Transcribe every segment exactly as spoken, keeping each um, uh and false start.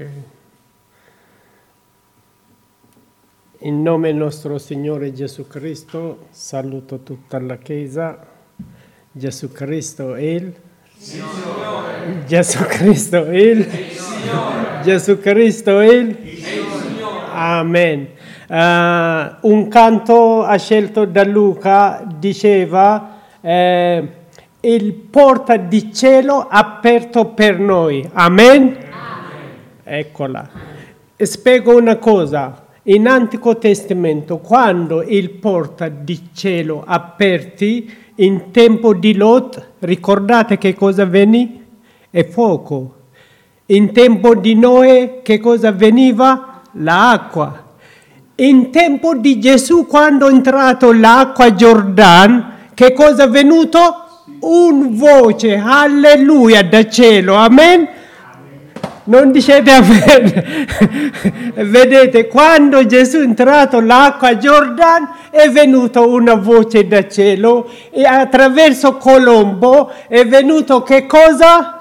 Ok. In nome nostro Signore Gesù Cristo, saluto tutta la Chiesa. Gesù Cristo è il Signore. Gesù Cristo è il Signore. Gesù Cristo è il Signore. Amen. Uh, un canto ha scelto da Luca diceva eh, il porta di cielo aperto per noi. Amen? Amen. Eccola. Spiego una cosa. In Antico Testamento, quando il porta di cielo aperti in tempo di Lot, ricordate che cosa avveniva? È fuoco. In tempo di Noè, che cosa avveniva? L'acqua. In tempo di Gesù, quando è entrato l'acqua Giordano, che cosa è avvenuto? Un voce, alleluia, da cielo, amen? Non dicete amen. Vedete, quando Gesù è entrato l'acqua Giordano, è venuta una voce da cielo e attraverso Colombo è venuto che cosa?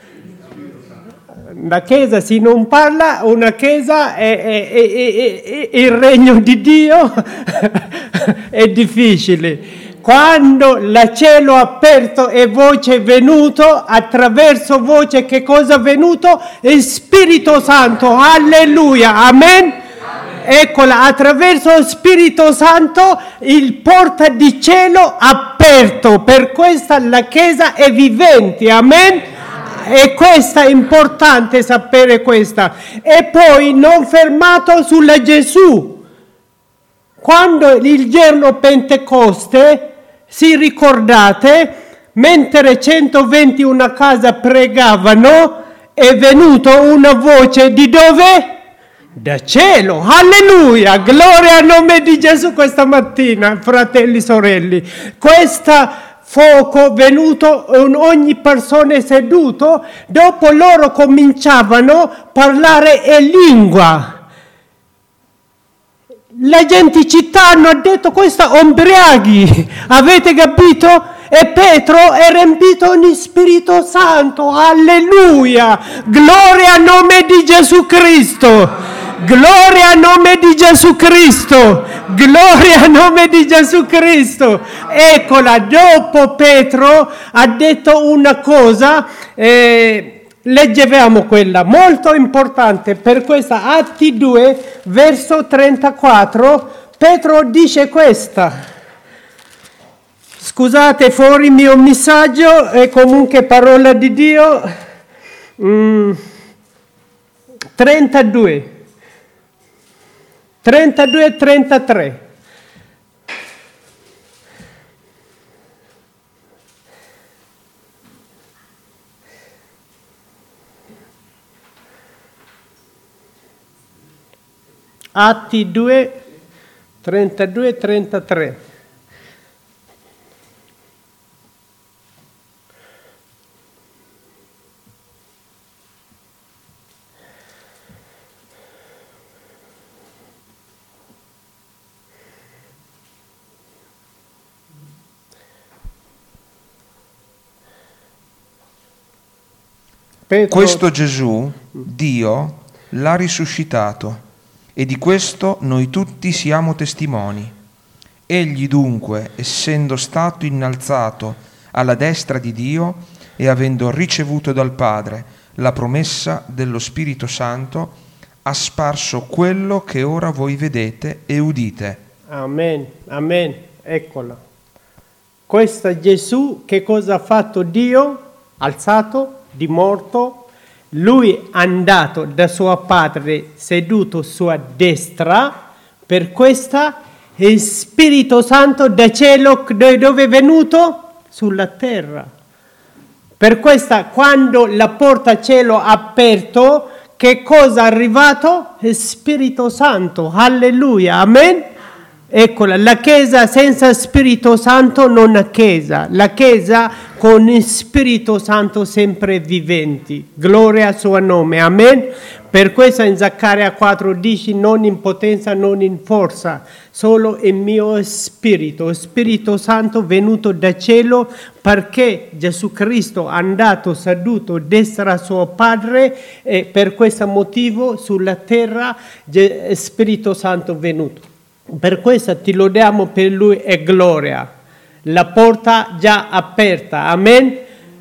La Chiesa, se non parla, una Chiesa è, è, è, è, è il regno di Dio è difficile. Quando il cielo aperto e voce è venuto, attraverso voce che cosa è venuto? Il Spirito Santo, alleluia, amen? Amen. Eccola, attraverso lo Spirito Santo il porta di cielo aperto, per questa la Chiesa è vivente, amen? E questa è importante sapere questa. E poi non fermato sulla Gesù. Quando il giorno Pentecoste, si ricordate, mentre centoventuno casa pregavano, è venuta una voce di dove? Da cielo, alleluia, gloria al nome di Gesù questa mattina, fratelli e sorelle. Questa fuoco venuto in ogni persona seduto, dopo loro cominciavano a parlare in lingua. La gente città hanno detto questa ombriaghi, avete capito? E Pietro è riempito di Spirito Santo, alleluia, gloria al nome di Gesù Cristo. Gloria al nome di Gesù Cristo, gloria al nome di Gesù Cristo. Eccola, dopo Pietro ha detto una cosa, eh, leggevamo quella, molto importante, per questa Atti due, verso trentaquattro, Pietro dice questa. Scusate, fuori il mio messaggio, è comunque parola di Dio. Mm, trentadue. trentadue e trentatré. Atti due, trentadue e trentatré. Questo Gesù, Dio, l'ha risuscitato, e di questo noi tutti siamo testimoni. Egli dunque, essendo stato innalzato alla destra di Dio e avendo ricevuto dal Padre la promessa dello Spirito Santo, ha sparso quello che ora voi vedete e udite. Amen, amen, eccola. Questo Gesù, che cosa ha fatto Dio? Alzato di morto, lui è andato da suo padre seduto sua destra, per questa il Spirito Santo da cielo dove è venuto? Sulla terra. Per questa quando la porta cielo ha aperto, che cosa è arrivato? Il Spirito Santo, alleluia, amen? Eccola, la Chiesa senza Spirito Santo non è Chiesa, la Chiesa con il Spirito Santo sempre viventi. Gloria al suo nome, amen. Per questo in Zaccaria quattro dice non in potenza, non in forza, solo il mio Spirito, Spirito Santo venuto da cielo, perché Gesù Cristo è andato seduto a destra suo Padre e per questo motivo sulla terra Spirito Santo venuto. Per questo ti lodiamo per lui e gloria. La porta già aperta, amen.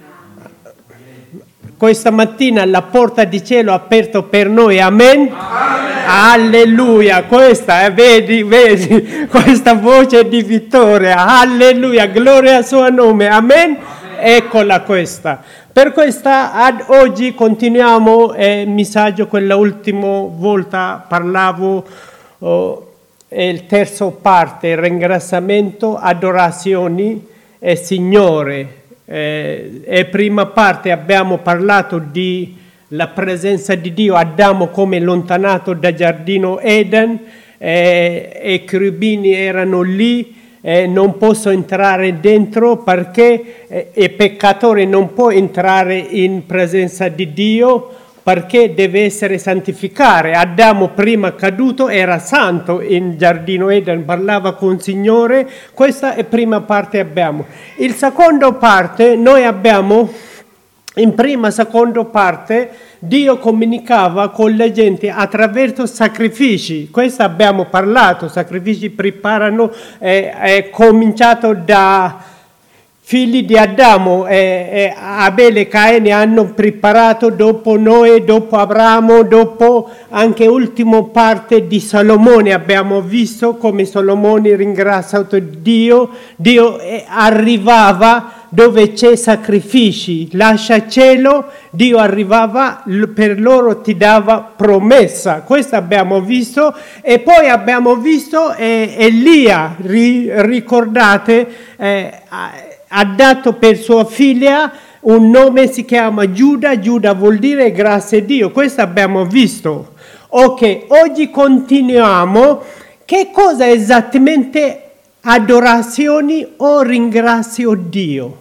Questa mattina la porta di cielo è aperta per noi, amen. Amen. Alleluia, questa, eh, vedi, vedi, questa voce di vittoria, alleluia, gloria al suo nome, amen. Amen. Eccola questa. Per questa ad oggi continuiamo il eh, messaggio, quella ultima volta parlavo. Oh, E il terzo parte, il ringraziamento, adorazioni e Signore. Eh, e prima parte abbiamo parlato di la presenza di Dio, Adamo come lontanato dal giardino Eden, eh, e i cherubini erano lì, eh, non posso entrare dentro perché eh, il peccatore non può entrare in presenza di Dio, perché deve essere santificato. Adamo prima caduto era santo in giardino Eden, parlava con il Signore. Questa è prima parte abbiamo. Il secondo parte noi abbiamo, in prima seconda parte, Dio comunicava con la gente attraverso sacrifici. Questo abbiamo parlato, sacrifici preparano, è, è cominciato da figli di Adamo, eh, eh, Abele e Caine hanno preparato, dopo Noè, dopo Abramo, dopo anche l'ultima parte di Salomone. Abbiamo visto come Salomone ringraziato Dio, Dio eh, arrivava dove c'è sacrifici, lascia cielo, Dio arrivava, per loro ti dava promessa. Questo abbiamo visto. E poi abbiamo visto eh, Elia, ri, ricordate, eh, ha dato per sua figlia un nome, si chiama Giuda. Giuda vuol dire grazie a Dio. Questo abbiamo visto. Ok, oggi continuiamo. Che cosa esattamente adorazioni o ringrazio Dio?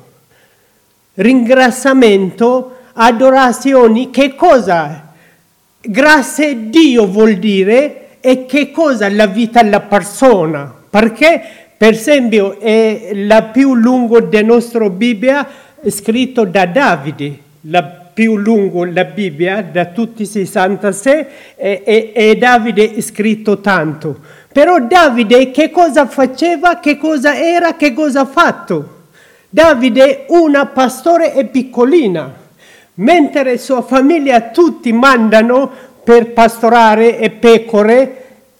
Ringraziamento, adorazioni, che cosa? Grazie a Dio vuol dire e che cosa la vita della persona. Perché? Per esempio, è la più lunga della nostra Bibbia, scritto da Davide, la più lunga la Bibbia, da tutti i sessantasei, e, e, e Davide è scritto tanto. Però Davide che cosa faceva, che cosa era, che cosa ha fatto? Davide, una pastore è piccolina, mentre sua famiglia tutti mandano per pastorare e pecore.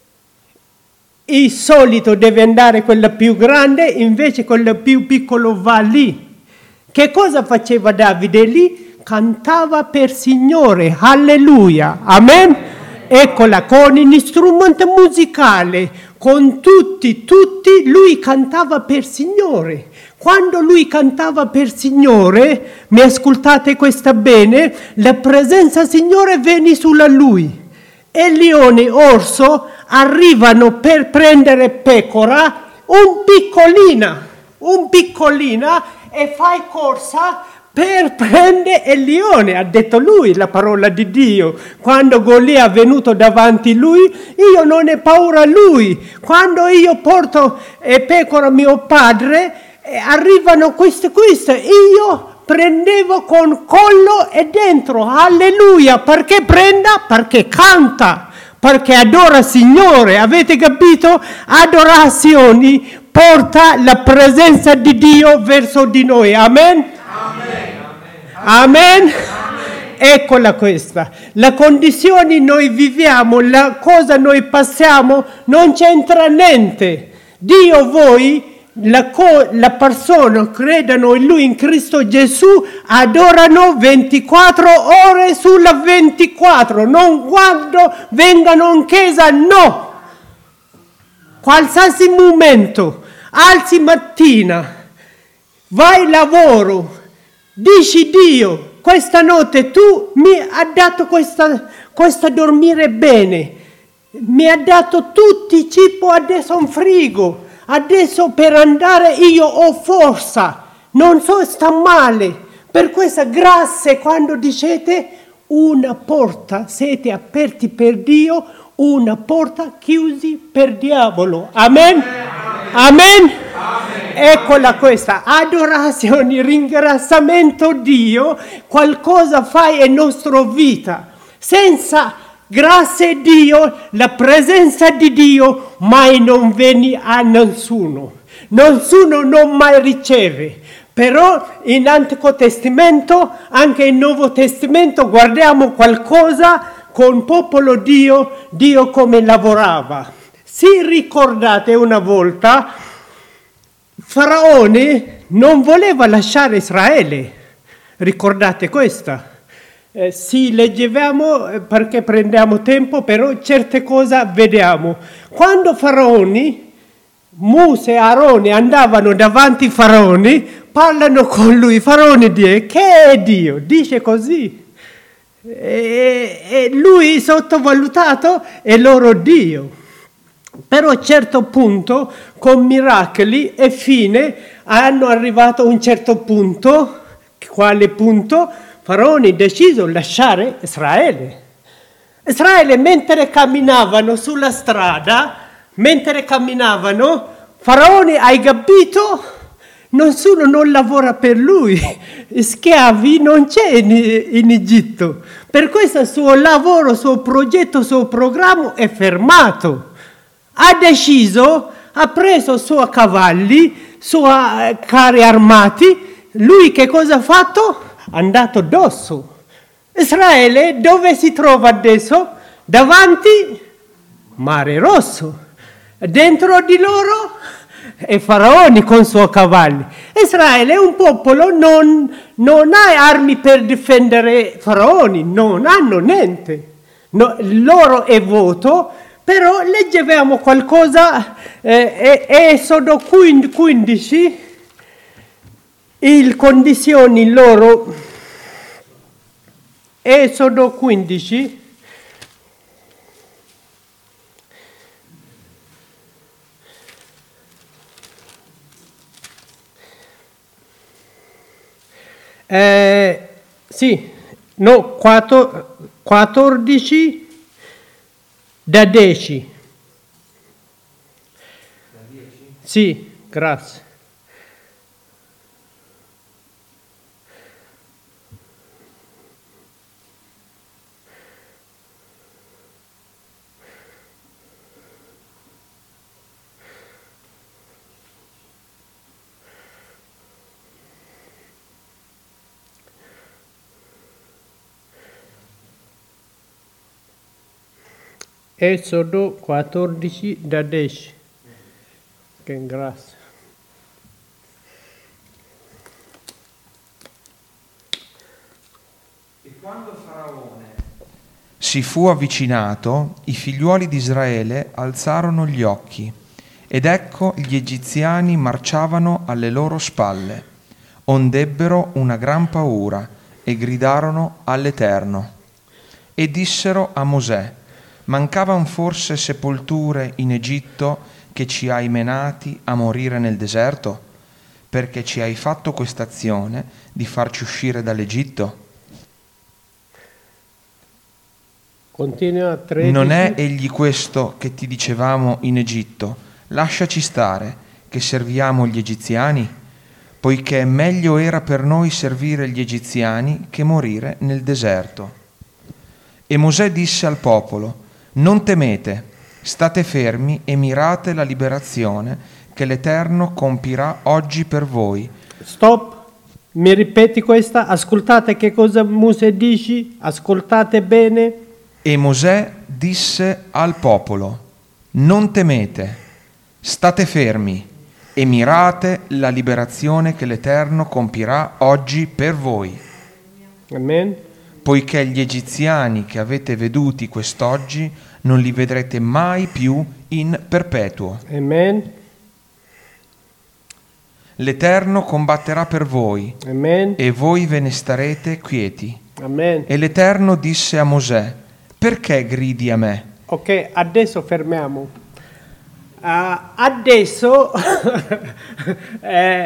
Il solito deve andare quella più grande, invece quella più piccola va lì. Che cosa faceva Davide lì? Cantava per Signore, alleluia, amen? Eccola, con gli strumenti musicali, con tutti, tutti, lui cantava per Signore. Quando lui cantava per Signore, mi ascoltate questa bene, la presenza Signore venne sulla lui. E leone, orso arrivano per prendere pecora, un piccolina, un piccolina, e fai corsa per prendere il leone. Ha detto lui la parola di Dio. Quando Golia è venuto davanti a lui, io non ho paura a lui. Quando io porto e pecora mio padre, eh, arrivano queste queste, io prendevo con collo e dentro, alleluia. Perché prenda? Perché canta, perché adora il Signore. Avete capito? Adorazioni porta la presenza di Dio verso di noi, amen? Amen. Amen. Amen. Eccola questa. La condizione noi viviamo, la cosa noi passiamo, non c'entra niente. Dio voi, La, co- la persona credano in Lui, in Cristo Gesù, adorano ventiquattro ore sulla ventiquattro, non quando vengano in chiesa, no. Qualsiasi momento, alzi mattina, vai lavoro, dici Dio, questa notte tu mi hai dato questa, questa dormire bene. Mi ha dato tutti i cibo adesso in frigo. Adesso per andare io ho forza. Non so, sta male. Per questa grazie quando dicete una porta, siete aperti per Dio, una porta chiusi per diavolo. Amen? Amen? Amen. Eccola questa, adorazione, ringraziamento Dio, qualcosa fai nella nostra vita. Senza grazie a Dio, la presenza di Dio mai non viene a nessuno. Nessuno non mai riceve. Però in Antico Testamento, anche in Nuovo Testamento, guardiamo qualcosa con il popolo Dio, Dio come lavorava. Si ricordate una volta, Faraone non voleva lasciare Israele. Ricordate questa? Eh, sì, leggevamo perché prendiamo tempo, però certe cose vediamo. Quando Faraone, Mosè e Aarone andavano davanti a Faraone, parlano con lui. Faraone dice, che è Dio? Dice così. E, e lui sottovalutato è loro Dio. Però a un certo punto, con miracoli e fine, hanno arrivato a un certo punto. Quale punto? Faraone ha deciso di lasciare Israele. Israele, mentre camminavano sulla strada, mentre camminavano, Faraone, hai capito? Nessuno non lavora per lui, schiavi non c'è in, in Egitto. Per questo il suo lavoro, il suo progetto, il suo programma è fermato. Ha deciso, ha preso i suoi cavalli, i suoi carri armati. Lui che cosa ha fatto? È andato addosso. Israele dove si trova adesso? Davanti Mare Rosso. Dentro di loro è Faraone con i suoi cavalli. Israele è un popolo, non, non ha armi per difendere Faraone, non hanno niente. No, loro è voto, però leggevamo qualcosa, eh, Esodo quindici, le condizioni loro, Esodo quindici, Eh, sì, no, quattordici da dieci. Da dieci? Sì, grazie. Esodo quattordici da dieci. Che grazie. E quando Faraone si fu avvicinato, i figliuoli di Israele alzarono gli occhi, ed ecco gli egiziani marciavano alle loro spalle, ondebbero una gran paura e gridarono all'Eterno. E dissero a Mosè: mancavan forse sepolture in Egitto che ci hai menati a morire nel deserto? Perché ci hai fatto questa azione di farci uscire dall'Egitto? Continua tredici. Non è egli questo che ti dicevamo in Egitto? Lasciaci stare, che serviamo gli egiziani? Poiché meglio era per noi servire gli egiziani che morire nel deserto. E Mosè disse al popolo: non temete, state fermi e mirate la liberazione che l'Eterno compirà oggi per voi. Stop, mi ripeti questa? Ascoltate che cosa Mosè dice, ascoltate bene. E Mosè disse al popolo: non temete, state fermi e mirate la liberazione che l'Eterno compirà oggi per voi. Amen. Poiché gli egiziani che avete veduti quest'oggi non li vedrete mai più in perpetuo. Amen. L'Eterno combatterà per voi. Amen. E voi ve ne starete quieti. Amen. E l'Eterno disse a Mosè: perché gridi a me? Ok, adesso fermiamo. Uh, adesso è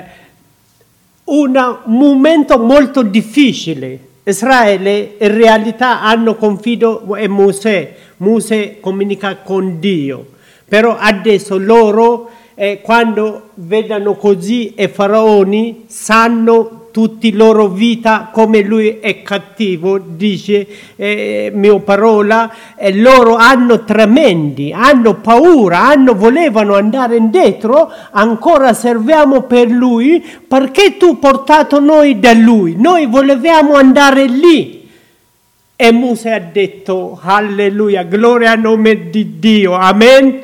un momento molto difficile. Israele in realtà hanno confido in Mosè. Mosè comunica con Dio. Però adesso loro, eh, quando vedono così e faraoni, sanno tutti loro vita come lui è cattivo, dice eh, mia parola, e loro hanno tremendi, hanno paura, hanno, volevano andare indietro, ancora serviamo per lui, perché tu hai portato noi da lui, noi volevamo andare lì. E Mosè ha detto, alleluia, gloria al nome di Dio, amen.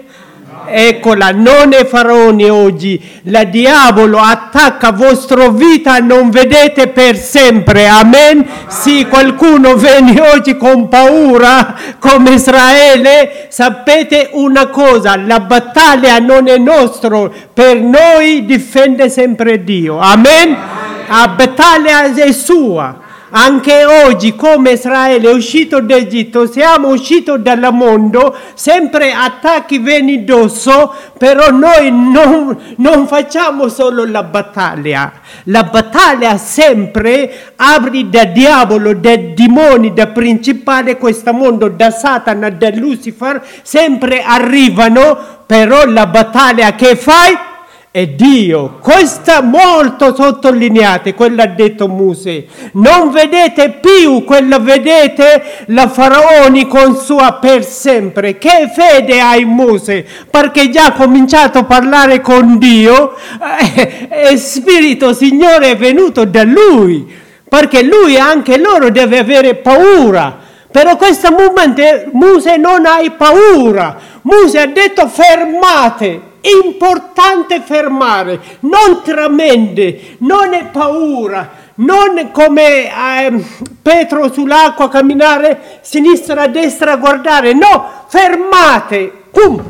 Eccola, non è faraoni oggi, la diavolo attacca vostra vita, non vedete per sempre, amen. Sì, qualcuno viene oggi con paura come Israele, sapete una cosa, la battaglia non è nostra, per noi difende sempre Dio, amen. La battaglia è sua. Anche oggi, come Israele è uscito d'Egitto, siamo usciti dal mondo, sempre attacchi vengono addosso, però noi non, non facciamo solo la battaglia. La battaglia sempre apre da diavolo, da demoni, da principale questo mondo, da Satana, da Lucifer, sempre arrivano, però la battaglia che fai? È Dio. Questa molto sottolineate, quello ha detto Mosè. Non vedete più quello, vedete la faraoni con sua per sempre. Che fede hai Mosè? Perché già ha cominciato a parlare con Dio eh, e Spirito Signore è venuto da lui, perché lui anche loro deve avere paura. Però questo momento Mosè non hai paura. Mosè ha detto fermate. Importante fermare, non tremende, non è paura, non come eh, Pietro sull'acqua camminare sinistra, destra, guardare, no, fermate, pum.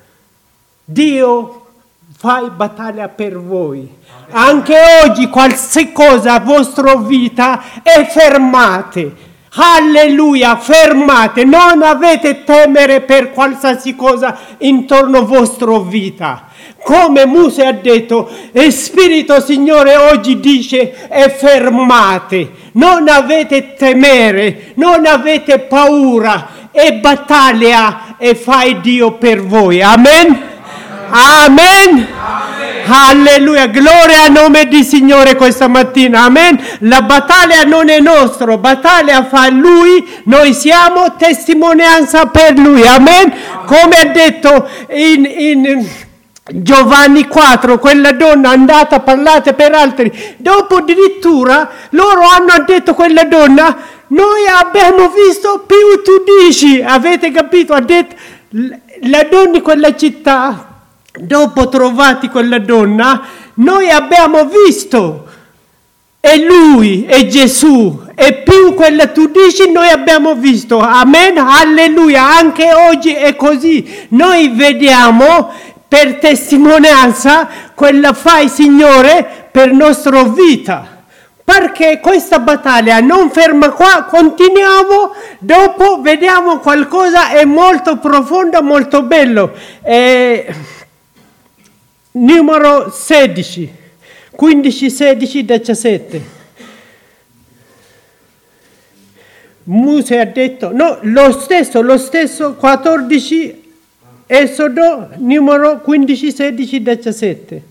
Dio fa battaglia per voi. Anche oggi qualsiasi cosa a vostra vita è fermate. Alleluia, fermate, non avete temere per qualsiasi cosa intorno a vostra vita. Come Mosè ha detto, e Spirito Signore oggi dice, e fermate, non avete temere, non avete paura, e battaglia e fai Dio per voi. Amen? Amen? Alleluia, gloria al nome di Signore questa mattina, amen. La battaglia non è nostra, battaglia fa Lui, noi siamo testimonianza per Lui, amen. Come ha detto in, in Giovanni quattro, quella donna è andata a parlare per altri, dopo addirittura loro hanno detto quella donna, noi abbiamo visto più tu dici, avete capito? Ha detto la donna di quella città. Dopo trovati quella donna, noi abbiamo visto, e lui, e Gesù, e più quella tu dici, noi abbiamo visto, amen, alleluia, anche oggi è così, noi vediamo per testimonianza, quella fai Signore per nostra vita, perché questa battaglia non ferma qua, continuiamo, dopo vediamo qualcosa è molto profondo, molto bello, e... Numero sedici, quindici, sedici, diciassette. Mosè ha detto, no, lo stesso, lo stesso, quattordici, Esodo, numero quindici, sedici, diciassette.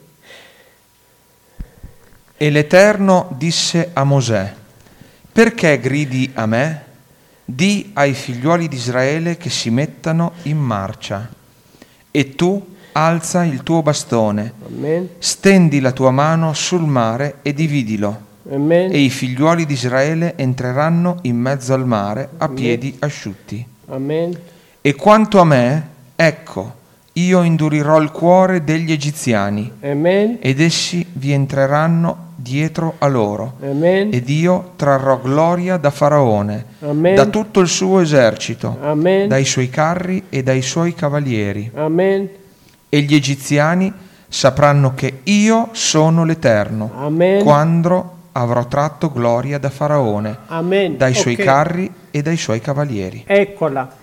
E l'Eterno disse a Mosè, perché gridi a me? Di ai figliuoli di Israele che si mettano in marcia. E tu alza il tuo bastone, Amen. Stendi la tua mano sul mare e dividilo, Amen. e i figliuoli di Israele entreranno in mezzo al mare a Amen. piedi asciutti. Amen. E quanto a me, ecco, io indurirò il cuore degli egiziani, Amen. ed essi vi entreranno dietro a loro, Amen. ed io trarrò gloria da Faraone, Amen. da tutto il suo esercito, Amen. dai suoi carri e dai suoi cavalieri. Amen. E gli egiziani sapranno che io sono l'Eterno, Amen. quando avrò tratto gloria da Faraone, Amen. dai suoi Ok. carri e dai suoi cavalieri. Eccola.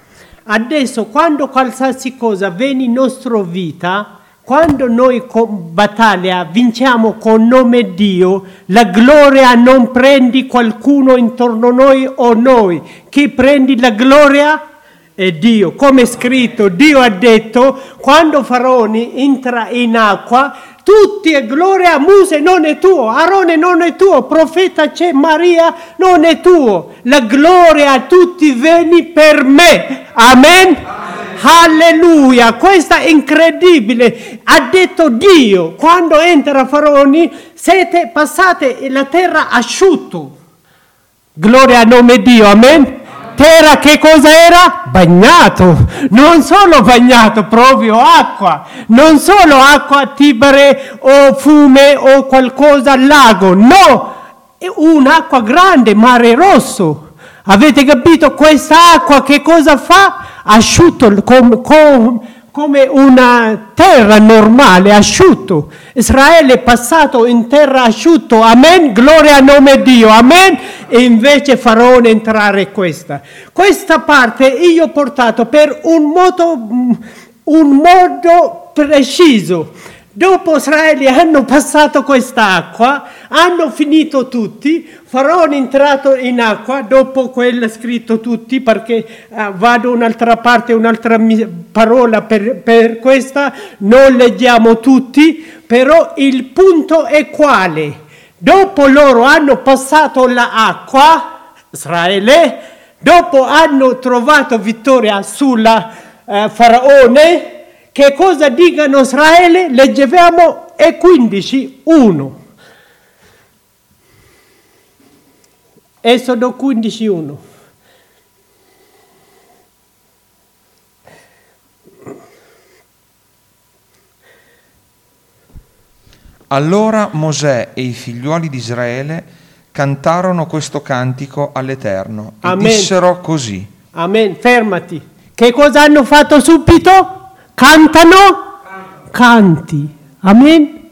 Adesso, quando qualsiasi cosa viene in nostra vita, quando noi con battaglia vinciamo con nome Dio, la gloria non prendi qualcuno intorno a noi o noi. Chi prendi la gloria è Dio. Come è scritto, Dio ha detto, quando Faraone entra in acqua, tutti è gloria, Mose non è tuo, Aarone non è tuo, profeta c'è, Maria non è tuo. La gloria a tutti vieni per me. Amen. Amen. Alleluia, questa è incredibile. Ha detto Dio, quando entra Faraone, siete passate la terra asciutto. Gloria al nome Dio, amen. Terra che cosa era? Bagnato, non solo bagnato, proprio acqua, non solo acqua Tibere o fiume o qualcosa, lago, no, è un'acqua grande, mare rosso. Avete capito? Questa acqua che cosa fa? Asciutto com, com, come una terra normale, asciutto. Israele è passato in terra asciutto, amen, gloria al nome Dio, amen, e invece Faraone entrare questa. Questa parte io ho portato per un modo, un modo preciso. Dopo Israele hanno passato quest'acqua, hanno finito tutti, Faraone è entrato in acqua, dopo quella scritto tutti, perché uh, vado un'altra parte, un'altra mi- parola per, per questa, non leggiamo tutti, però il punto è quale? Dopo loro hanno passato l'acqua, Israele, dopo hanno trovato vittoria sulla uh, Faraone. Che cosa dicono Israele? Leggiamo e quindici, uno. Esodo quindici, uno. Allora Mosè e i figliuoli di Israele cantarono questo cantico all'Eterno e Amen. Dissero così. Amen, fermati. Che cosa hanno fatto subito? Cantano? Canti. Amen.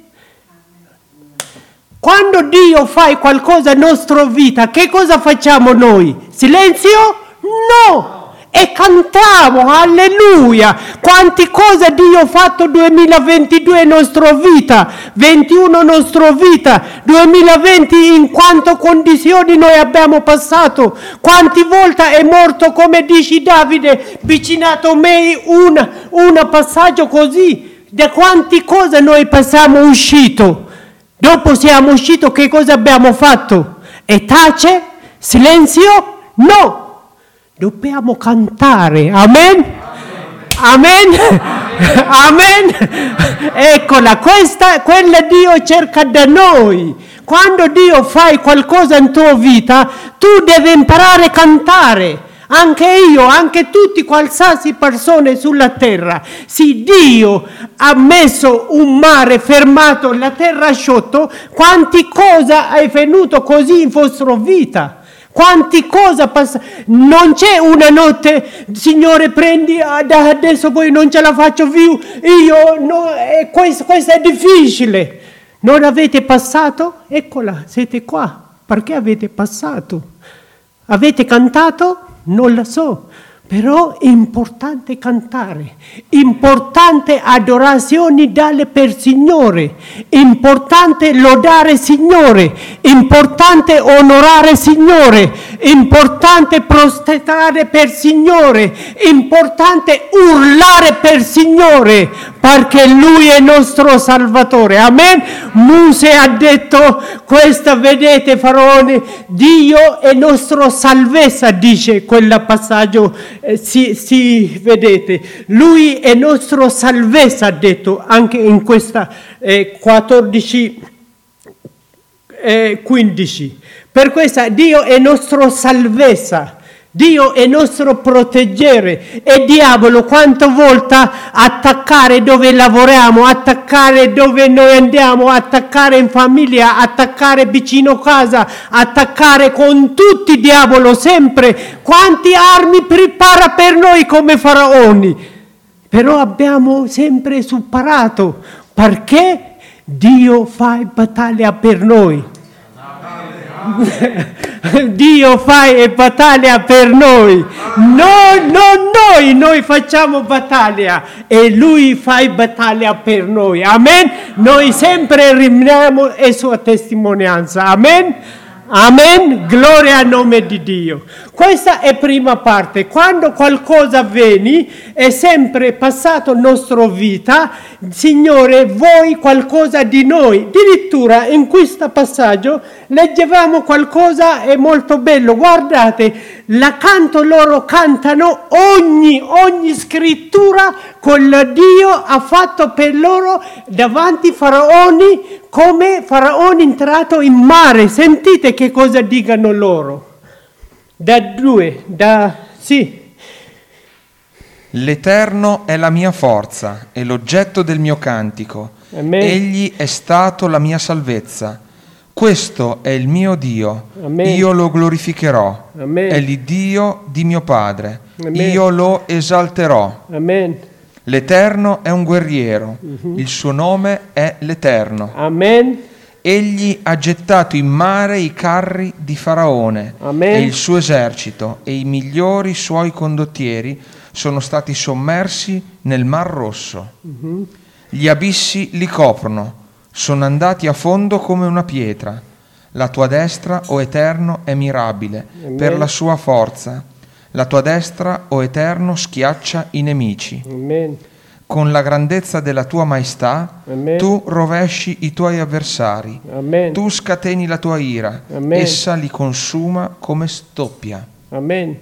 Quando Dio fa qualcosa nella nostra vita, che cosa facciamo noi? Silenzio? No! E cantiamo, alleluia! Quante cose Dio ha fatto duemilaventidue in nostra vita, ventuno in nostra vita, duemilaventi in quante condizioni noi abbiamo passato, quante volte è morto, come dice Davide, vicinato a me un, un passaggio così, da quante cose noi passiamo uscito. Dopo siamo usciti, che cosa abbiamo fatto? E tace? Silenzio? No! Dobbiamo cantare, amen? Amen? Amen? Amen? Eccola, questa, quella Dio cerca da noi. Quando Dio fa qualcosa in tua vita, tu devi imparare a cantare. Anche io, anche tutti, qualsiasi persone sulla terra. Se Dio ha messo un mare fermato, la terra asciutto, quante cose è venuto così in vostra vita? Quante cose passano? Non c'è una notte, Signore, prendi, da adesso poi non ce la faccio più, io, no, eh, questo, questo è difficile. Non avete passato? Eccola, siete qua. Perché avete passato? Avete cantato? Non lo so. Però è importante cantare, importante adorazioni dare per Signore, importante lodare Signore, importante onorare Signore, importante prostrare per Signore, importante urlare per Signore, perché Lui è nostro Salvatore. Amen. Mosè ha detto, questa vedete Faraone, Dio è nostro salvezza, dice quel passaggio. Eh, si, si vedete, lui è nostro salvezza, ha detto anche in questa eh, quattordici quindici. Per questa Dio è nostro salvezza, Dio è nostro proteggere. E diavolo quante volte attaccare dove lavoriamo, attaccare dove noi andiamo, attaccare in famiglia, attaccare vicino casa, attaccare con tutti, diavolo sempre. Quanti armi prepara per noi come faraoni. Però abbiamo sempre superato, perché Dio fa battaglia per noi. Dio fa battaglia per noi. Noi, non noi, noi facciamo battaglia e Lui fa battaglia per noi. Amen. Noi sempre rimaniamo e sua testimonianza. Amen. Amen, gloria al nome di Dio. Questa è prima parte. Quando qualcosa avviene è sempre passato la nostra vita, Signore, vuoi qualcosa di noi. Addirittura in questo passaggio leggevamo qualcosa è molto bello. Guardate, la canto loro cantano ogni, ogni scrittura con Dio ha fatto per loro davanti a Faraoni, come Faraone è entrato in mare. Sentite che cosa dicono loro. Da due, da sì. L'Eterno è la mia forza e l'oggetto del mio cantico. Amen. Egli è stato la mia salvezza. Questo è il mio Dio. Amen. Io lo glorificherò. Amen. È l'Iddio di mio Padre. Amen. Io lo esalterò. Amen. L'Eterno è un guerriero. Uh-huh. Il suo nome è l'Eterno. Amen. Egli ha gettato in mare i carri di Faraone. Amen. E il suo esercito e i migliori suoi condottieri sono stati sommersi nel Mar Rosso. Uh-huh. Gli abissi li coprono, sono andati a fondo come una pietra. La tua destra, o Eterno, è mirabile. Amen. Per la sua forza. La tua destra, o Eterno, schiaccia i nemici. Amen. Con la grandezza della tua maestà, Amen. Tu rovesci i tuoi avversari. Amen. Tu scateni la tua ira. Amen. Essa li consuma come stoppia. Amen.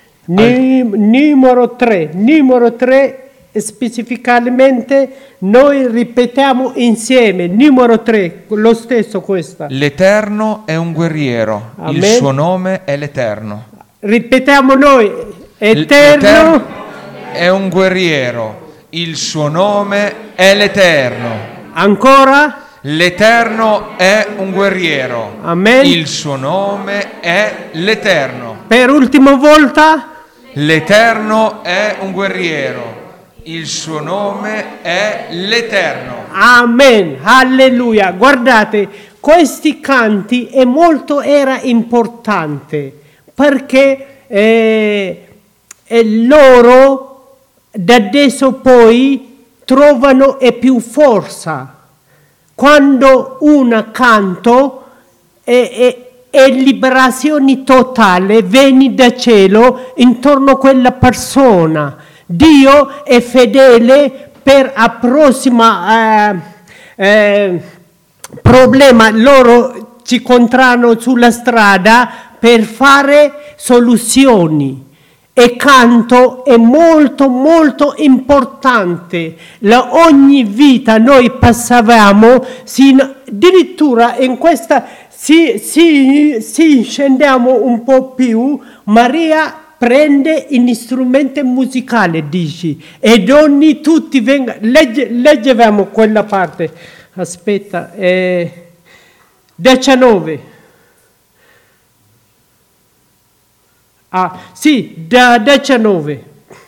Al... Numero tre. Numero tre, specificamente, noi ripetiamo insieme. Numero tre, lo stesso questa. L'Eterno è un guerriero. Amen. Il suo nome è l'Eterno. Ripetiamo noi. Eterno. L'Eterno è un guerriero. Il suo nome è l'Eterno. Ancora? L'Eterno è un guerriero. Amen. Il suo nome è l'Eterno. Per ultima volta? L'Eterno è un guerriero. Il suo nome è l'Eterno. Amen. Alleluia. Guardate, questi canti è molto era importante perché eh, eh, loro da adesso poi trovano e più forza. Quando un canto è, è, è liberazione totale, viene da cielo intorno a quella persona. Dio è fedele per la prossima eh, eh, problema. Loro ci incontrano sulla strada per fare soluzioni. E canto è molto molto importante. La ogni vita noi passavamo, sin, addirittura in questa, si, si, si scendiamo un po' più, Maria prende gli strumenti musicali, dici, ed ogni tutti vengono, legge, leggevamo quella parte, aspetta, eh, diciannove. Ah, sì, da diciannove.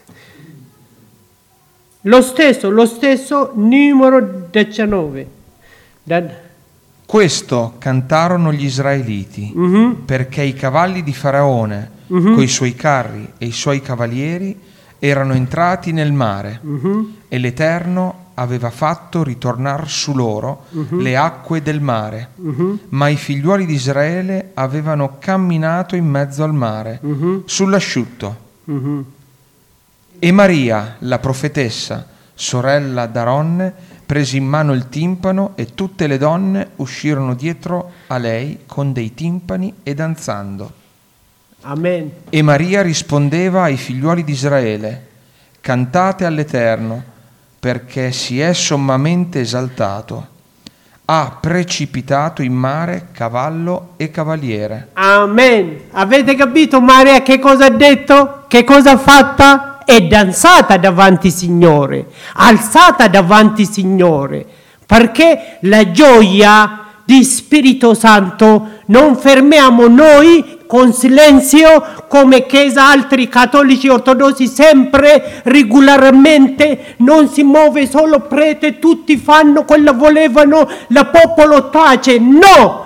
Lo stesso, lo stesso numero diciannove. Da... Questo cantarono gli israeliti, uh-huh. perché i cavalli di Faraone, uh-huh. coi suoi carri e i suoi cavalieri, erano entrati nel mare, uh-huh. e l'Eterno aveva fatto ritornar su loro uh-huh. le acque del mare, uh-huh. ma i figliuoli di Israele avevano camminato in mezzo al mare, uh-huh. sull'asciutto. Uh-huh. E Maria, la profetessa, sorella d'Aronne, prese in mano il timpano e tutte le donne uscirono dietro a lei con dei timpani e danzando. Amen. E Maria rispondeva ai figliuoli di Israele: cantate all'Eterno, perché si è sommamente esaltato, ha precipitato in mare cavallo e cavaliere. Amen. Avete capito Maria che cosa ha detto? Che cosa ha fatta? È danzata davanti Signore, alzata davanti Signore, perché la gioia di Spirito Santo non fermiamo noi con silenzio come Chiesa, altri cattolici ortodossi sempre regolarmente, non si muove solo prete, tutti fanno quello volevano, la popolo tace. No!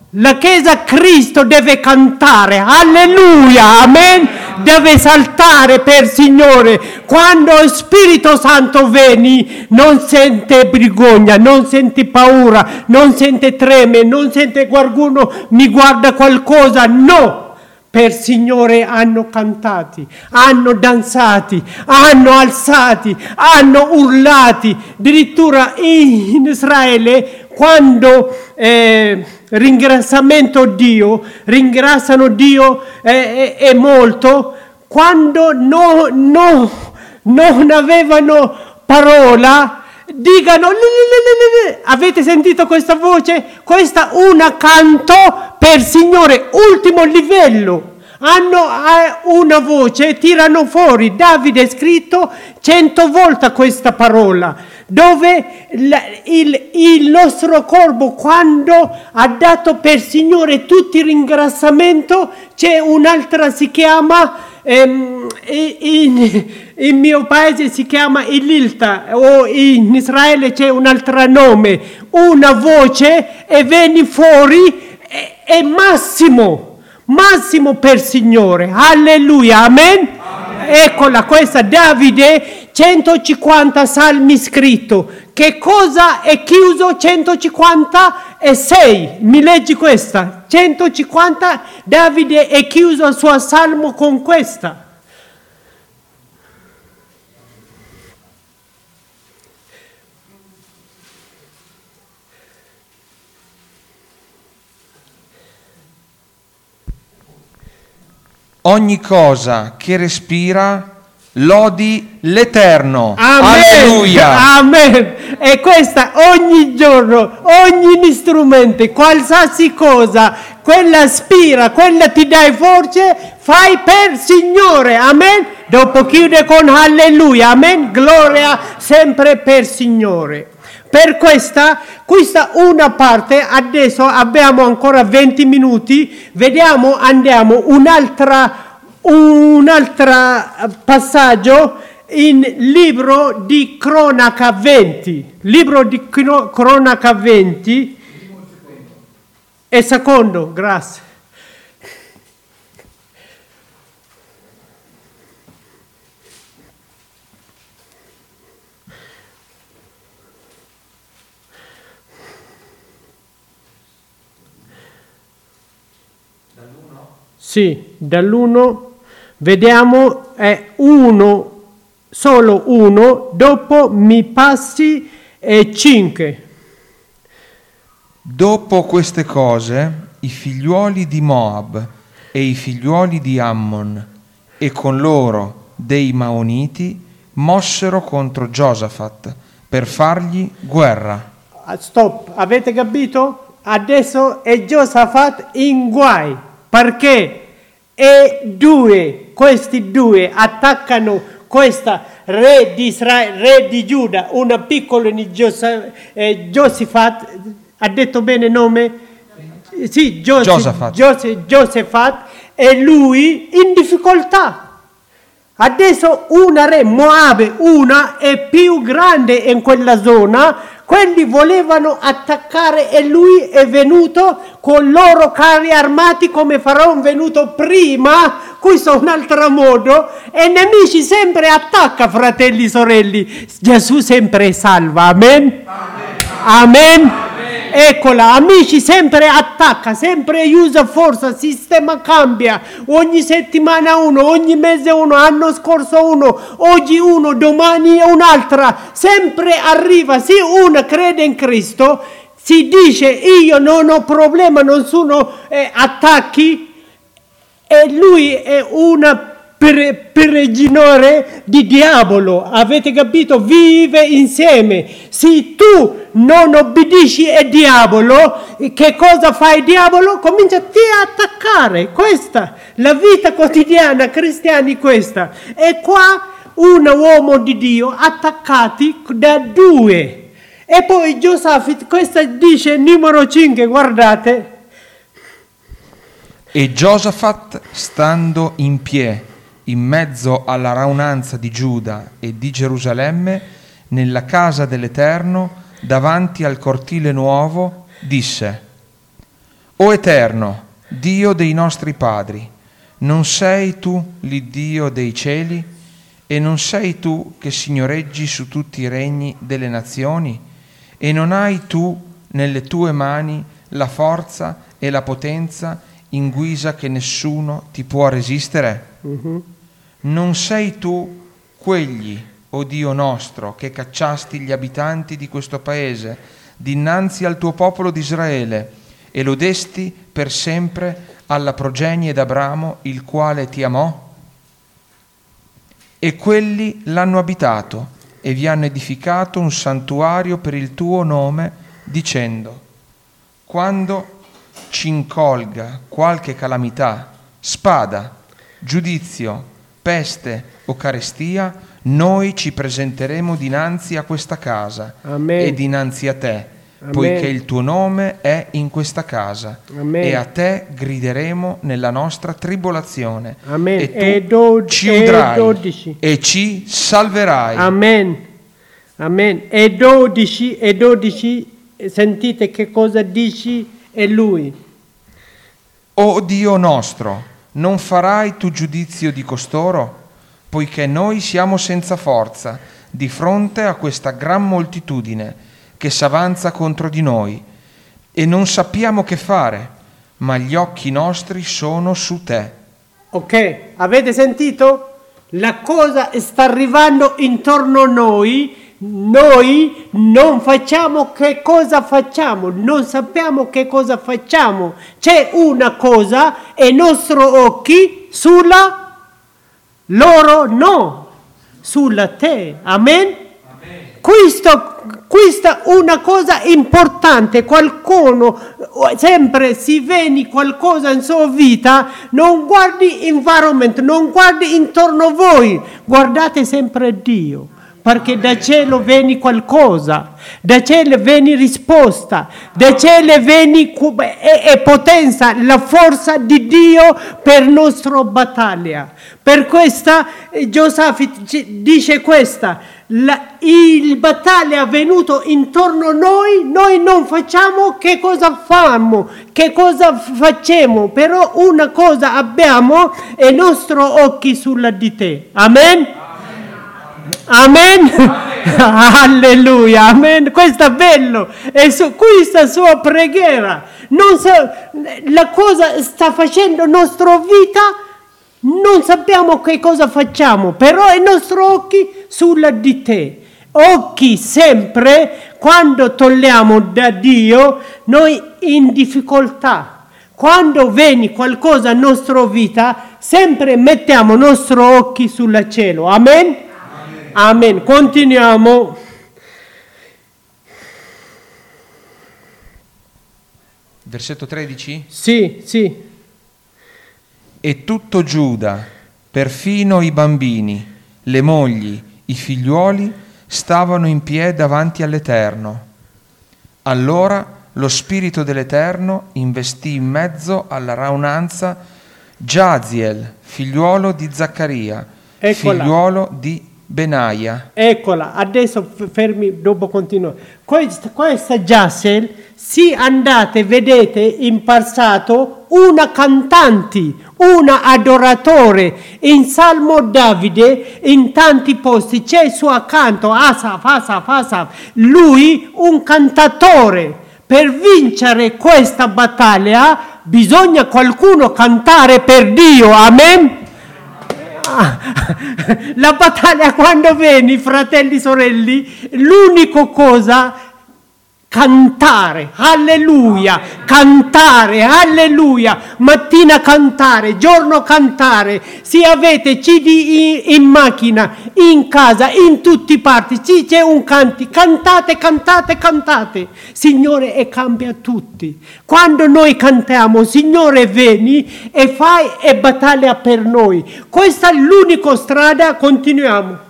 La Chiesa Cristo deve cantare, alleluia, amen, deve saltare per Signore. Quando lo Spirito Santo viene, non sente vergogna, non sente paura, non sente treme, non sente qualcuno mi guarda qualcosa, no. Per Signore hanno cantati, hanno danzati, hanno alzati, hanno urlati. Addirittura in Israele, quando eh, ringraziamento Dio, ringraziano Dio eh, eh, molto, quando no, no, non avevano parola, dicano, avete sentito questa voce? Questa una canto per Signore, ultimo livello. Hanno una voce, tirano fuori. Davide ha scritto cento volte questa parola, dove il, il, il nostro corpo, quando ha dato per Signore tutti i ringraziamento, c'è un'altra, si chiama, ehm, in, in mio paese si chiama Ililta, o in Israele c'è un altro nome, una voce e vieni fuori, è, è massimo. Massimo per Signore, alleluia, amen? Amen. Eccola questa, Davide, centocinquanta salmi scritto. Che cosa è chiuso? centocinquantasei, mi leggi questa? centocinquanta, Davide è chiuso il suo salmo con questa. Ogni cosa che respira lodi l'Eterno. Amen. Alleluia. Amen. E questa ogni giorno, ogni strumento, qualsiasi cosa, quella spira, quella ti dai forze, fai per Signore. Amen. Dopo chiude con alleluia. Amen. Gloria sempre per Signore. Per questa, questa una parte, adesso abbiamo ancora venti minuti, vediamo, andiamo un'altra, un'altro passaggio in libro di Cronaca venti, libro di Cronaca venti, e secondo, grazie. Sì, dall'uno vediamo è uno, solo uno, dopo mi passi e cinque. Dopo queste cose, i figliuoli di Moab e i figliuoli di Ammon e con loro dei Maoniti mossero contro Giosafat per fargli guerra. Stop, avete capito? Adesso è Giosafat in guai. Perché e due, questi due attaccano questa re di Israele, re di Giuda, una piccola di Giosafat, ha detto bene il nome? Sì, Giosafat. Giosafat, e lui in difficoltà. Adesso una re, Moab, una è più grande in quella zona. Quelli volevano attaccare e lui è venuto con loro carri armati come Faraone venuto prima. Questo è un altro modo. E i nemici sempre attacca, fratelli e sorelle. Gesù sempre salva. Amen. Amen. Amen. Amen. Eccola, amici, sempre attacca, sempre usa forza, sistema cambia, ogni settimana uno, ogni mese uno, anno scorso uno, oggi uno, domani un'altra, sempre arriva, se uno crede in Cristo, si dice io non ho problema, non sono eh, attacchi, e lui è una prigioniere di diavolo, avete capito? Vive insieme. Se tu non obbedisci al diavolo, che cosa fa il diavolo? Comincia a ti attaccare. Questa la vita quotidiana cristiani, questa. E qua un uomo di Dio attaccati da due. E poi Giosafat, questa dice numero cinque, guardate. E Giosafat, stando in piedi in mezzo alla raunanza di Giuda e di Gerusalemme, nella casa dell'Eterno, davanti al cortile nuovo, disse: O Eterno, Dio dei nostri padri, non sei tu l'Iddio dei cieli? E non sei tu che signoreggi su tutti i regni delle nazioni? E non hai tu nelle tue mani la forza e la potenza in guisa che nessuno ti può resistere? Mhm. Non sei tu quegli, o Dio nostro, che cacciasti gli abitanti di questo paese dinanzi al tuo popolo di Israele e lo desti per sempre alla progenie d'Abramo, il quale ti amò? E quelli l'hanno abitato e vi hanno edificato un santuario per il tuo nome, dicendo: quando ci incolga qualche calamità, spada, giudizio, peste o carestia, noi ci presenteremo dinanzi a questa casa Amen. e dinanzi a te, Amen. poiché il tuo nome è in questa casa. Amen. E a te grideremo nella nostra tribolazione. Amen. E tu E do- ci e udrai dodici. e ci salverai. Amen. Amen. E dodici, e dodici, sentite che cosa dici e lui. O Dio nostro, non farai tu giudizio di costoro? Poiché noi siamo senza forza di fronte a questa gran moltitudine che s'avanza contro di noi, e non sappiamo che fare, ma gli occhi nostri sono su te. Ok, avete sentito? La cosa sta arrivando intorno a noi, noi non facciamo che cosa facciamo, non sappiamo che cosa facciamo. C'è una cosa e i nostri occhi sulla loro no, sulla te. Amen? Questo, questa è una cosa importante. Qualcuno sempre si vede qualcosa in sua vita, non guardi environment, non guardi intorno a voi, guardate sempre Dio, perché da cielo viene qualcosa, da cielo viene risposta, da cielo viene e, e potenza, la forza di Dio per la nostra battaglia. Per questa Giosafat dice questa: La, il battaglia è venuto intorno a noi, noi non facciamo che cosa fanno, che cosa facciamo, però una cosa abbiamo e i nostri occhi sulla di te. Amen? Amen? Amen. Alleluia, amen. Questo è bello, e su questa sua preghiera, non so, la cosa sta facendo la nostra vita. Non sappiamo che cosa facciamo, però i nostri occhi sulla di te. Occhi sempre, quando togliamo da Dio, noi in difficoltà. Quando viene qualcosa nella nostra vita, sempre mettiamo i nostri occhi sul cielo. Amen? Amen. Amen. Continuiamo. Versetto tredici? Sì, sì. E tutto Giuda, perfino i bambini, le mogli, i figliuoli, stavano in piedi davanti all'Eterno. Allora lo Spirito dell'Eterno investì in mezzo alla raunanza Jaziel, figliuolo di Zaccaria, Eccola. figliuolo di Benaia. Eccola, adesso fermi, dopo continuo. Questa, questa Jaziel, sì, andate, vedete in passato una cantante, una adoratore. In Salmo Davide, in tanti posti, c'è il suo accanto, Asaf, Asaf, Asaf. Lui, un cantatore. Per vincere questa battaglia, bisogna qualcuno cantare per Dio. Amen? La battaglia quando vieni, fratelli e sorelli, l'unica cosa cantare, alleluia, cantare, alleluia, mattina cantare, giorno cantare, se avete C D in, in macchina, in casa, in tutti i parti, se c'è un canti, cantate, cantate, cantate, Signore, e cambia tutti. Quando noi cantiamo, Signore vieni e fai e battaglia per noi. Questa è l'unica strada, continuiamo.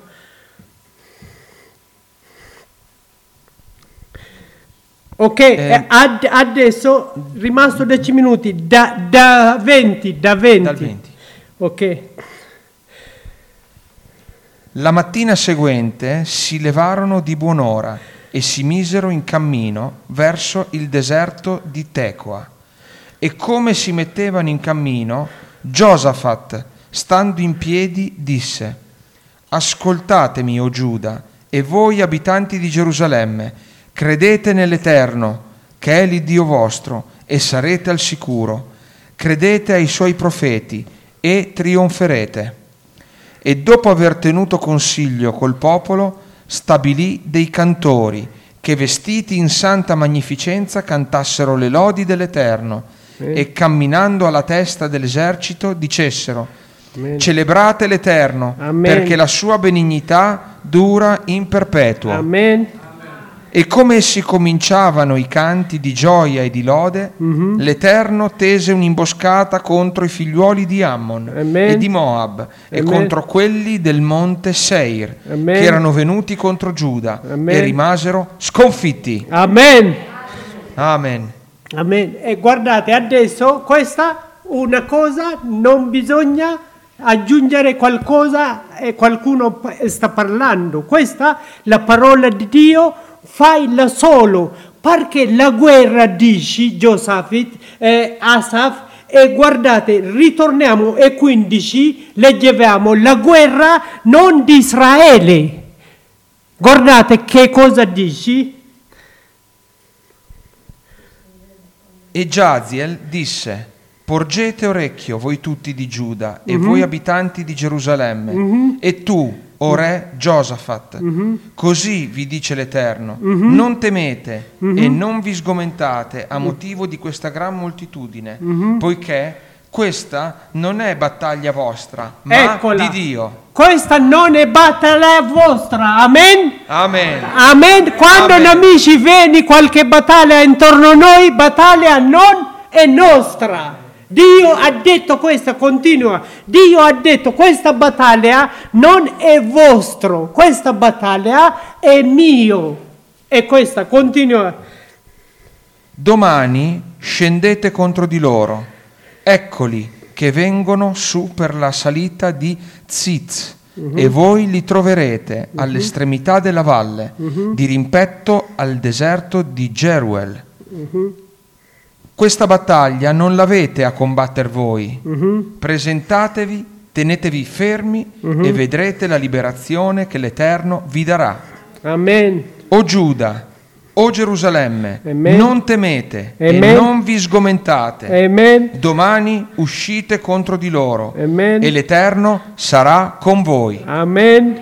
Ok, Eh, ad, adesso rimasto dieci minuti, da, da venti, da venti. Dal venti. Ok. La mattina seguente si levarono di buon'ora e si misero in cammino verso il deserto di Tecoa. E come si mettevano in cammino, Giosafat, stando in piedi, disse: ascoltatemi, o Giuda, e voi abitanti di Gerusalemme, credete nell'Eterno, che è l'Iddio vostro, e sarete al sicuro. Credete ai suoi profeti, e trionferete. E dopo aver tenuto consiglio col popolo, stabilì dei cantori, che vestiti in santa magnificenza cantassero le lodi dell'Eterno, Amen. E camminando alla testa dell'esercito dicessero: Amen. Celebrate l'Eterno, Amen. Perché la sua benignità dura in perpetuo. Amen. E come essi cominciavano i canti di gioia e di lode, mm-hmm. l'Eterno tese un'imboscata contro i figliuoli di Ammon Amen. E di Moab, Amen. E contro quelli del monte Seir, Amen. Che erano venuti contro Giuda, Amen. E rimasero sconfitti. Amen. Amen. Amen. E guardate, adesso questa una cosa, non bisogna aggiungere qualcosa e qualcuno sta parlando. Questa la parola di Dio, faila solo, perché la guerra, dici Giosafat, eh, Asaf, e guardate, ritorniamo e quindici, leggevamo la guerra non di Israele. Guardate che cosa dici. E Jaziel disse: porgete orecchio voi tutti di Giuda e mm-hmm. voi abitanti di Gerusalemme, mm-hmm. e tu, o re Giosafat, mm-hmm. così vi dice l'Eterno, mm-hmm. non temete mm-hmm. e non vi sgomentate a motivo di questa gran moltitudine, mm-hmm. poiché questa non è battaglia vostra, ma Eccola. Di Dio. Questa non è battaglia vostra, amen? Amen. Amen. Quando Amen. Amici vieni qualche battaglia intorno a noi, battaglia non è nostra. Dio ha detto questa, continua. Dio ha detto questa battaglia non è vostro, questa battaglia è mio. E questa continua. Domani scendete contro di loro. Eccoli che vengono su per la salita di Ziz, uh-huh. e voi li troverete uh-huh. all'estremità della valle, uh-huh. di rimpetto al deserto di Jeruel. Uh-huh. Questa battaglia non l'avete a combatter voi. Uh-huh. Presentatevi, tenetevi fermi uh-huh. e vedrete la liberazione che l'Eterno vi darà. Amen. O Giuda, o Gerusalemme, Amen. Non temete Amen. E non vi sgomentate. Amen. Domani uscite contro di loro Amen. E l'Eterno sarà con voi. Amen.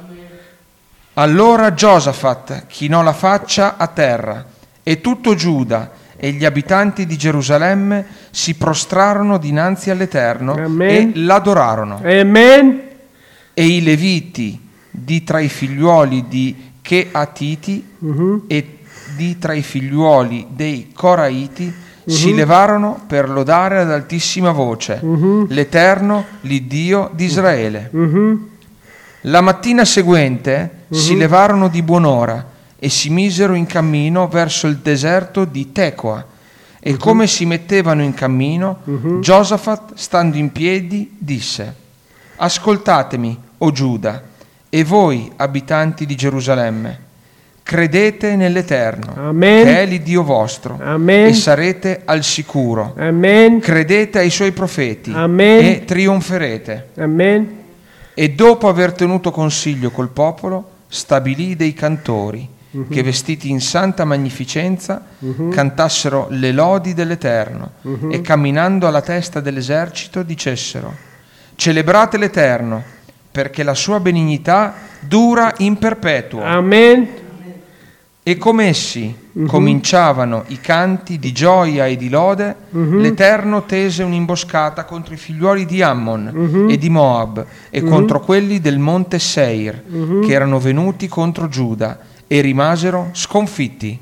Allora Giosafat chinò la faccia a terra e tutto Giuda e gli abitanti di Gerusalemme si prostrarono dinanzi all'Eterno Amen. E l'adorarono. Amen. E i Leviti di tra i figliuoli di Cheatiti uh-huh. e di tra i figliuoli dei Coraiti uh-huh. si levarono per lodare ad altissima voce uh-huh. l'Eterno, l'Iddio di Israele. Uh-huh. La mattina seguente uh-huh. si levarono di buon'ora e si misero in cammino verso il deserto di Tecoa. E uh-huh. come si mettevano in cammino, uh-huh. Giosafat, stando in piedi, disse: ascoltatemi, o Giuda, e voi, abitanti di Gerusalemme, credete nell'Eterno, Amen. Che è l'Iddio vostro, Amen. E sarete al sicuro. Amen. Credete ai suoi profeti, Amen. E trionferete. Amen. E dopo aver tenuto consiglio col popolo, stabilì dei cantori, uh-huh. che vestiti in santa magnificenza uh-huh. cantassero le lodi dell'Eterno, uh-huh. e camminando alla testa dell'esercito dicessero: celebrate l'Eterno, perché la sua benignità dura in perpetuo. Amen. E come essi uh-huh. cominciavano i canti di gioia e di lode, uh-huh. l'Eterno tese un'imboscata contro i figliuoli di Ammon uh-huh. e di Moab e uh-huh. contro quelli del monte Seir, uh-huh. che erano venuti contro Giuda e rimasero sconfitti.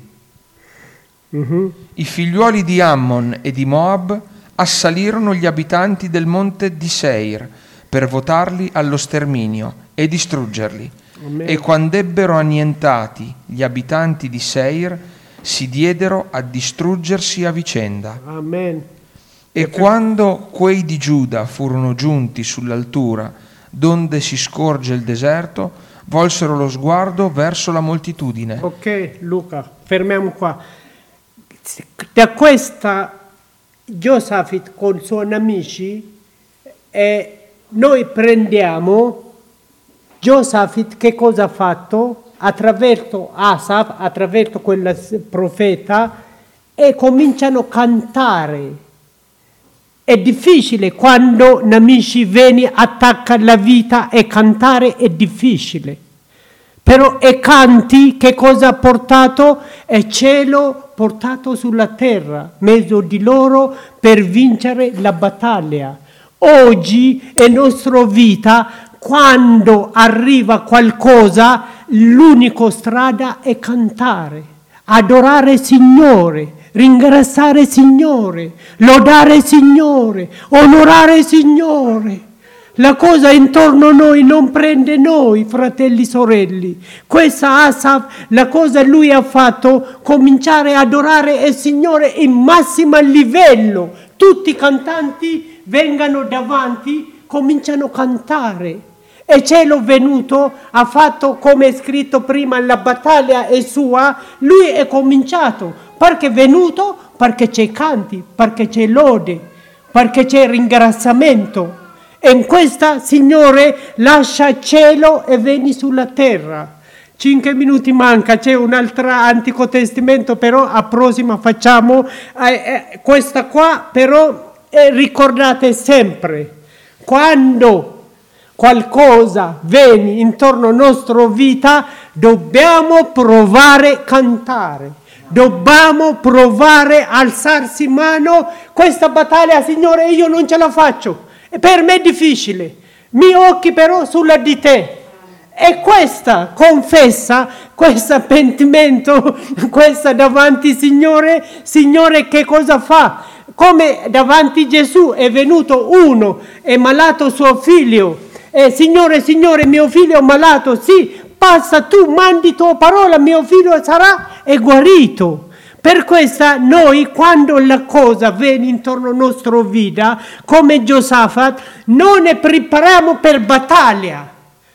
Uh-huh. I figliuoli di Ammon e di Moab assalirono gli abitanti del monte di Seir per votarli allo sterminio e distruggerli. Amen. E quando ebbero annientati gli abitanti di Seir, si diedero a distruggersi a vicenda. Amen. E okay. quando quei di Giuda furono giunti sull'altura donde si scorge il deserto, volsero lo sguardo verso la moltitudine. Ok, Luca, fermiamo qua. Da questa Giosafat con i suoi amici, e noi prendiamo Giosafat, che cosa ha fatto? Attraverso Asaf, attraverso quel profeta, e cominciano a cantare. È difficile quando nemici vengono, attaccano la vita, e cantare è difficile. Però e canti che cosa ha portato? È cielo portato sulla terra, mezzo di loro per vincere la battaglia. Oggi è nostra vita, quando arriva qualcosa, l'unica strada è cantare, adorare il Signore, ringraziare il Signore, lodare il Signore, onorare il Signore. La cosa intorno a noi non prende noi, fratelli e sorelle. Questa Asaf, la cosa lui ha fatto, cominciare ad adorare il Signore in massimo livello. Tutti i cantanti vengano davanti, cominciano a cantare. E cielo venuto, ha fatto come è scritto prima, la battaglia è sua, lui è cominciato. Perché è venuto? Perché c'è canti, perché c'è lode, perché c'è ringraziamento. E in questa, Signore, lascia cielo e vieni sulla terra. Cinque minuti manca, c'è un altro Antico Testamento, però a prossima facciamo eh, eh, questa qua, però eh, ricordate sempre, quando qualcosa viene intorno alla nostra vita, dobbiamo provare a cantare. Dobbiamo provare a alzarsi in mano. Questa battaglia, Signore, io non ce la faccio. Per me è difficile, mi occhi però sulla di te. E questa confessa, questo pentimento, questa davanti Signore, Signore che cosa fa? Come davanti Gesù è venuto uno, è malato suo figlio, e Signore, Signore, mio figlio è malato, sì, passa tu, mandi tua parola, mio figlio sarà e guarito. Per questo noi, quando la cosa viene intorno alla nostra vita, come Giosafat, non ne prepariamo per battaglia.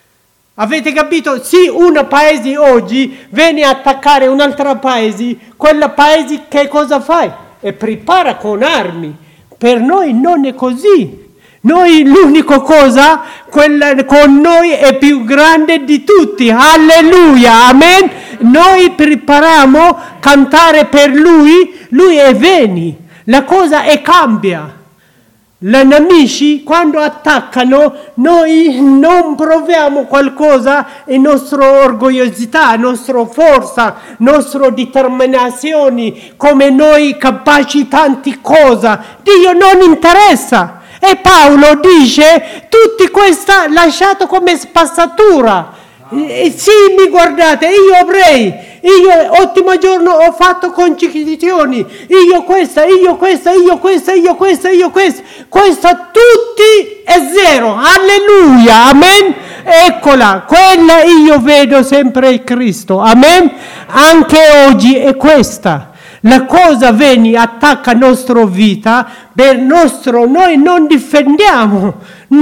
Avete capito? Se un paese oggi viene a attaccare un altro paese, quel paese che cosa fa? E prepara con armi. Per noi non è così. Noi l'unica cosa, quella con noi è più grande di tutti. Alleluia, amen. Noi prepariamo a cantare per lui, lui è vieni. La cosa è cambia. Gli nemici quando attaccano, noi non proviamo qualcosa, è nostra orgogliosità, nostra forza, nostra determinazione, come noi capaci tante cose. Dio non interessa. E Paolo dice, tutti questa lasciato come spazzatura. E sì, mi guardate, io ebrei, io ottimo giorno ho fatto conciliazioni, io questa, io questa, io questa, io questa, io questa, questa tutti è zero, alleluia, amen, eccola, quella io vedo sempre il Cristo, amen, anche oggi è questa. La cosa viene, attacca la nostra vita, per nostro, noi non difendiamo,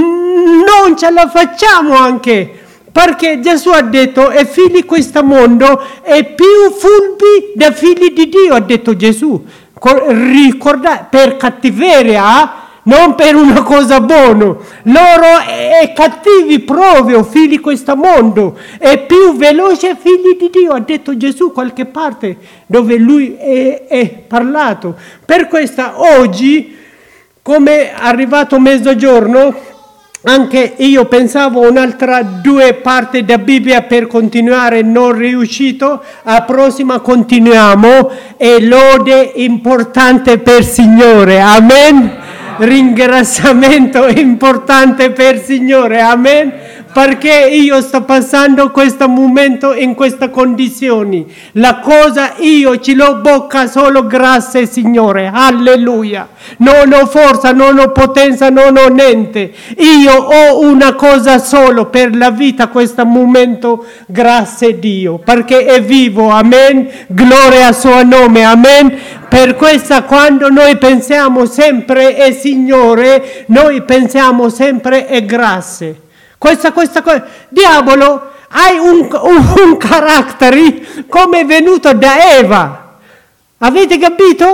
non ce la facciamo anche, perché Gesù ha detto, e figli di questo mondo è più furbi dei figli di Dio, ha detto Gesù. Ricordate, per cattiveria, non per una cosa buona. Loro è cattivi proprio, figli di questo mondo, è più veloce figli di Dio, ha detto Gesù qualche parte dove lui è, è parlato. Per questo oggi, come è arrivato mezzogiorno, anche io pensavo un'altra due parti della Bibbia per continuare, non riuscito, a prossima continuiamo, e lode importante per il Signore, amen, ringraziamento importante per il Signore, amen, perché io sto passando questo momento in queste condizioni, la cosa io ce l'ho bocca solo grazie Signore, alleluia, non ho forza, non ho potenza, non ho niente, io ho una cosa solo per la vita, questo momento, grazie Dio, perché è vivo, amen, gloria al suo nome, amen. Per questo quando noi pensiamo sempre è Signore, noi pensiamo sempre è grazie. Questa, questa cosa, diavolo, hai un, un, un carattere come è venuto da Eva. Avete capito?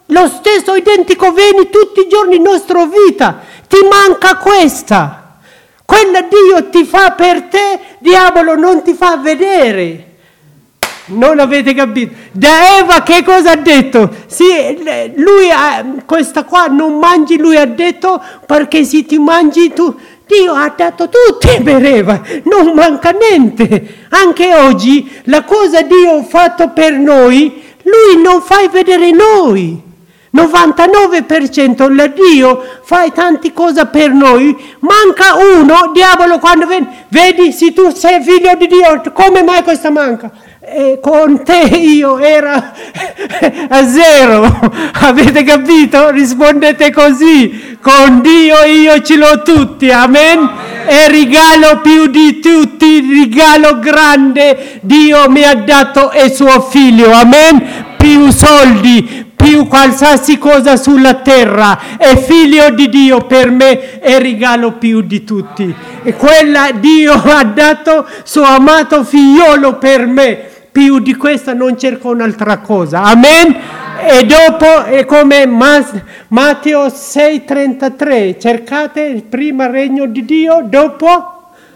lo stesso identico vieni tutti i giorni in nostra vita. Ti manca questa. Quella Dio ti fa per te, diavolo non ti fa vedere. Non avete capito? Da Eva che cosa ha detto? Sì, lui ha, questa qua non mangi, lui ha detto perché se ti mangi tu, Dio ha dato tutto per Eva, non manca niente. Anche oggi la cosa Dio ha fatto per noi, lui non fa vedere noi. novantanove per cento la Dio fa tante cose per noi, manca uno, diavolo quando viene, vedi se tu sei figlio di Dio, come mai questa manca? E con te io era a zero, avete capito? Rispondete così, con Dio io ce l'ho tutti, amen? Amen. E regalo più di tutti, regalo grande, Dio mi ha dato è suo figlio, amen? Più soldi, più qualsiasi cosa sulla terra, è figlio di Dio per me, è regalo più di tutti. E quella Dio ha dato suo amato figliolo per me. Più di questa non cerco un'altra cosa. Amen? E dopo è come Matteo sei trentatré. Cercate il primo regno di Dio, dopo...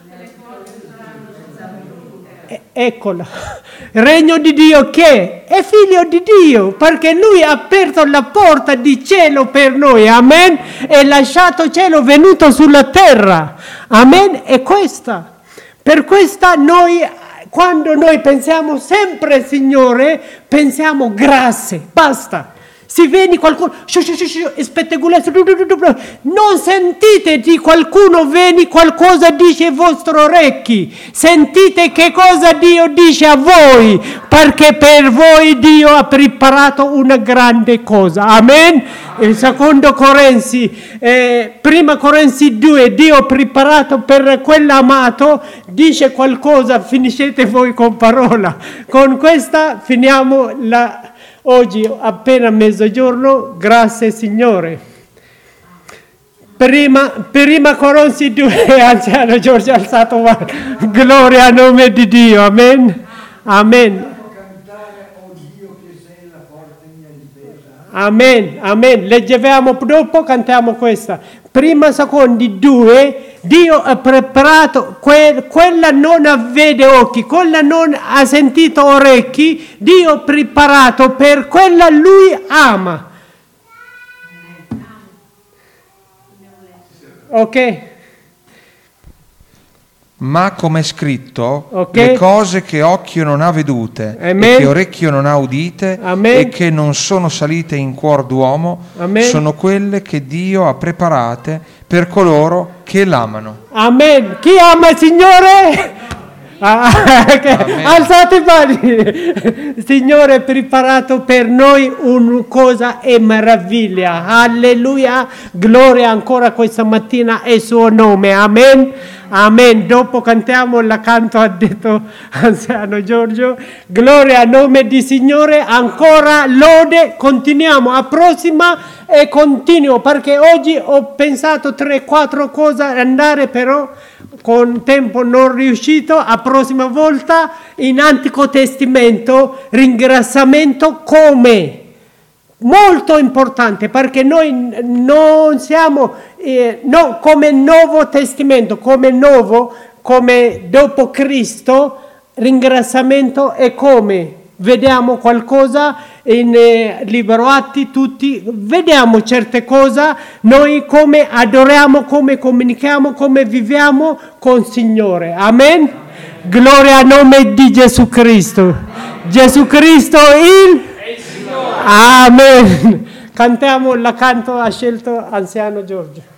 E- eccola. Il regno di Dio che è figlio di Dio, perché lui ha aperto la porta di cielo per noi. Amen? E lasciato cielo venuto sulla terra. Amen? E questa. Per questa noi... Quando noi pensiamo sempre, Signore, pensiamo grazie, basta. Se viene qualcuno, non sentite di qualcuno viene qualcosa dice ai vostri orecchi, sentite che cosa Dio dice a voi, perché per voi Dio ha preparato una grande cosa, amen? Il secondo Corinzi, eh, prima Corinzi due, Dio ha preparato per quell'amato, dice qualcosa, finiscete voi con parola, con questa finiamo la... Oggi appena mezzogiorno, grazie Signore. Prima, prima Corinzi due, anziano Giorgio ha alzato mano. Gloria al nome di Dio, amen. Amen. Amen, amen. Leggiamo dopo, cantiamo questa. Prima secondi due, Dio ha preparato, que, quella non vede occhi, quella non ha sentito orecchi, Dio ha preparato per quella lui ama. Ok? Ma come è scritto, okay. Le cose che occhio non ha vedute, Amen. E che orecchio non ha udite, Amen. E che non sono salite in cuor d'uomo, Amen. Sono quelle che Dio ha preparate per coloro che l'amano. Amen. Chi ama il Signore? Ah, okay. Alzate i mani. Signore ha preparato per noi una cosa e meraviglia. Alleluia. Gloria ancora questa mattina è il suo nome. Amen. Amen. Dopo cantiamo la canto, ha detto anziano Giorgio. Gloria al nome di Signore. Ancora lode. Continuiamo. A prossima e continuo perché oggi ho pensato tre quattro cose andare, però con tempo non riuscito. A prossima volta in Antico Testamento ringraziamento come molto importante, perché noi non siamo eh, no, come Nuovo Testamento, come nuovo, come dopo Cristo, ringraziamento è come vediamo qualcosa in eh, Libro Atti, tutti vediamo certe cose, noi come adoriamo, come comunichiamo, come viviamo con Signore. Amen? Gloria al nome di Gesù Cristo. Gesù Cristo il Amen. Cantiamo la canto ha scelto anziano Giorgio.